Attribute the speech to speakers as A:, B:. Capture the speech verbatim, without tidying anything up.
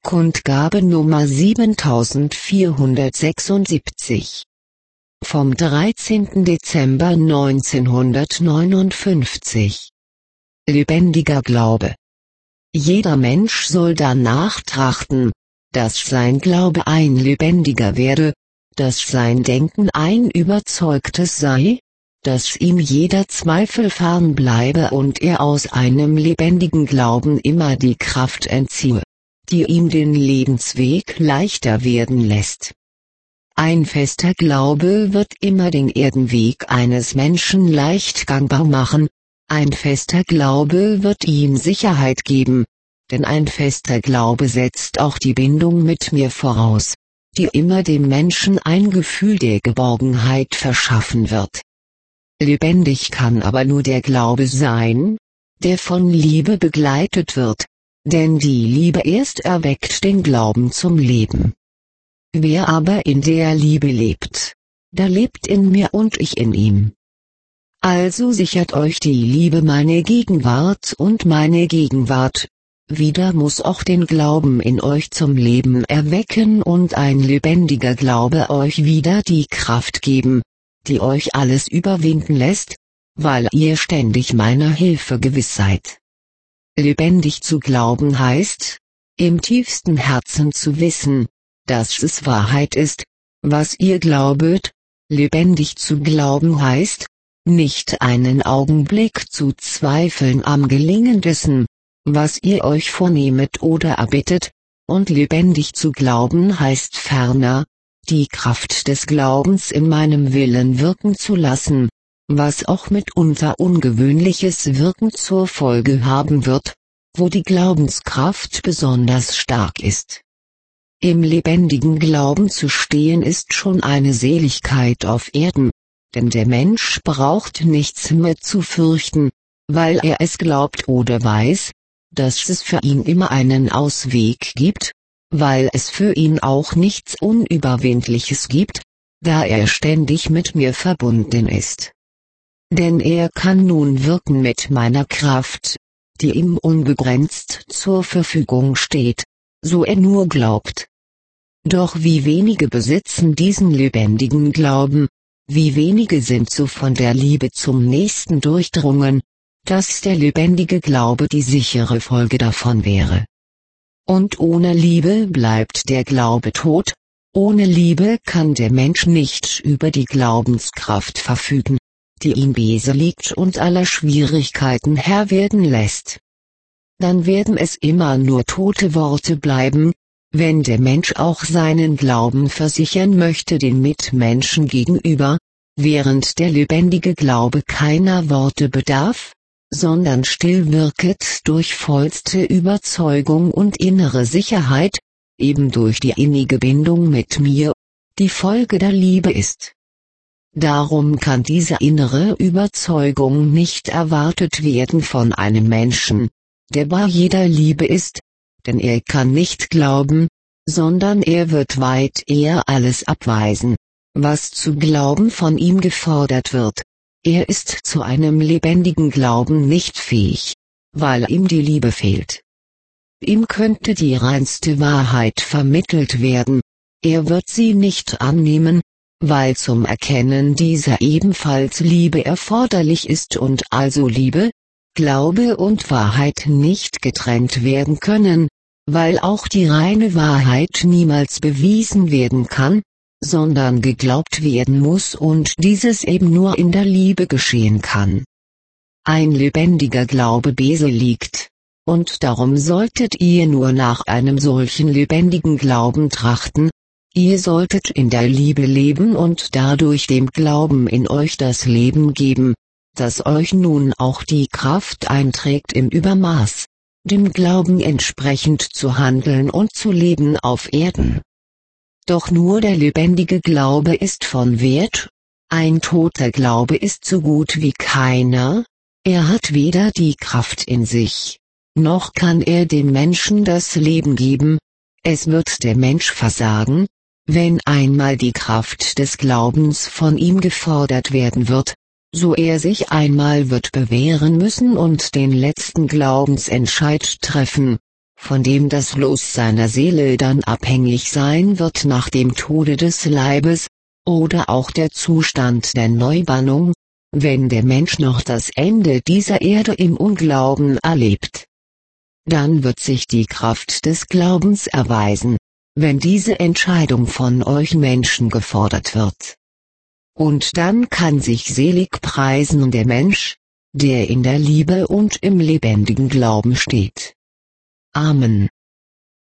A: Kundgabe Nummer siebentausendvierhundertsechsundsiebzig. Vom dreizehnten Dezember neunzehnhundertneunundfünfzig. Lebendiger Glaube. Jeder Mensch soll danach trachten, dass sein Glaube ein lebendiger werde, dass sein Denken ein überzeugtes sei, dass ihm jeder Zweifel fern bleibe und er aus einem lebendigen Glauben immer die Kraft entziehe, die ihm den Lebensweg leichter werden lässt. Ein fester Glaube wird immer den Erdenweg eines Menschen leicht gangbar machen, ein fester Glaube wird ihm Sicherheit geben, denn ein fester Glaube setzt auch die Bindung mit mir voraus, die immer dem Menschen ein Gefühl der Geborgenheit verschaffen wird. Lebendig kann aber nur der Glaube sein, der von Liebe begleitet wird, denn die Liebe erst erweckt den Glauben zum Leben. Wer aber in der Liebe lebt, der lebt in mir und ich in ihm. Also sichert euch die Liebe meine Gegenwart und meine Gegenwart, wieder muss auch den Glauben in euch zum Leben erwecken und ein lebendiger Glaube euch wieder die Kraft geben, die euch alles überwinden lässt, weil ihr ständig meiner Hilfe gewiss seid. Lebendig zu glauben heißt, im tiefsten Herzen zu wissen, dass es Wahrheit ist, was ihr glaubet. Lebendig zu glauben heißt, nicht einen Augenblick zu zweifeln am Gelingen dessen, was ihr euch vornehmet oder erbittet, und lebendig zu glauben heißt ferner, die Kraft des Glaubens in meinem Willen wirken zu lassen, was auch mitunter ungewöhnliches Wirken zur Folge haben wird, wo die Glaubenskraft besonders stark ist. Im lebendigen Glauben zu stehen ist schon eine Seligkeit auf Erden, denn der Mensch braucht nichts mehr zu fürchten, weil er es glaubt oder weiß, dass es für ihn immer einen Ausweg gibt, weil es für ihn auch nichts Unüberwindliches gibt, da er ständig mit mir verbunden ist. Denn er kann nun wirken mit meiner Kraft, die ihm unbegrenzt zur Verfügung steht, so er nur glaubt. Doch wie wenige besitzen diesen lebendigen Glauben, wie wenige sind so von der Liebe zum Nächsten durchdrungen, dass der lebendige Glaube die sichere Folge davon wäre. Und ohne Liebe bleibt der Glaube tot, ohne Liebe kann der Mensch nicht über die Glaubenskraft verfügen, die ihn beseliegt und aller Schwierigkeiten Herr werden lässt. Dann werden es immer nur tote Worte bleiben, wenn der Mensch auch seinen Glauben versichern möchte den Mitmenschen gegenüber, während der lebendige Glaube keiner Worte bedarf, sondern still wirket durch vollste Überzeugung und innere Sicherheit, eben durch die innige Bindung mit mir, die Folge der Liebe ist. Darum kann diese innere Überzeugung nicht erwartet werden von einem Menschen, der bei jeder Liebe ist, denn er kann nicht glauben, sondern er wird weit eher alles abweisen, was zu glauben von ihm gefordert wird. Er ist zu einem lebendigen Glauben nicht fähig, weil ihm die Liebe fehlt. Ihm könnte die reinste Wahrheit vermittelt werden, er wird sie nicht annehmen, weil zum Erkennen dieser ebenfalls Liebe erforderlich ist und also Liebe, Glaube und Wahrheit nicht getrennt werden können, weil auch die reine Wahrheit niemals bewiesen werden kann, sondern geglaubt werden muss und dieses eben nur in der Liebe geschehen kann. Ein lebendiger Glaube beseliegt, und darum solltet ihr nur nach einem solchen lebendigen Glauben trachten, ihr solltet in der Liebe leben und dadurch dem Glauben in euch das Leben geben, das euch nun auch die Kraft einträgt im Übermaß, dem Glauben entsprechend zu handeln und zu leben auf Erden. Doch nur der lebendige Glaube ist von Wert, ein toter Glaube ist so gut wie keiner, er hat weder die Kraft in sich, noch kann er dem Menschen das Leben geben, es wird der Mensch versagen, wenn einmal die Kraft des Glaubens von ihm gefordert werden wird, so er sich einmal wird bewähren müssen und den letzten Glaubensentscheid treffen, von dem das Los seiner Seele dann abhängig sein wird nach dem Tode des Leibes, oder auch der Zustand der Neubannung, wenn der Mensch noch das Ende dieser Erde im Unglauben erlebt. Dann wird sich die Kraft des Glaubens erweisen, wenn diese Entscheidung von euch Menschen gefordert wird. Und dann kann sich selig preisen der Mensch, der in der Liebe und im lebendigen Glauben steht. Amen.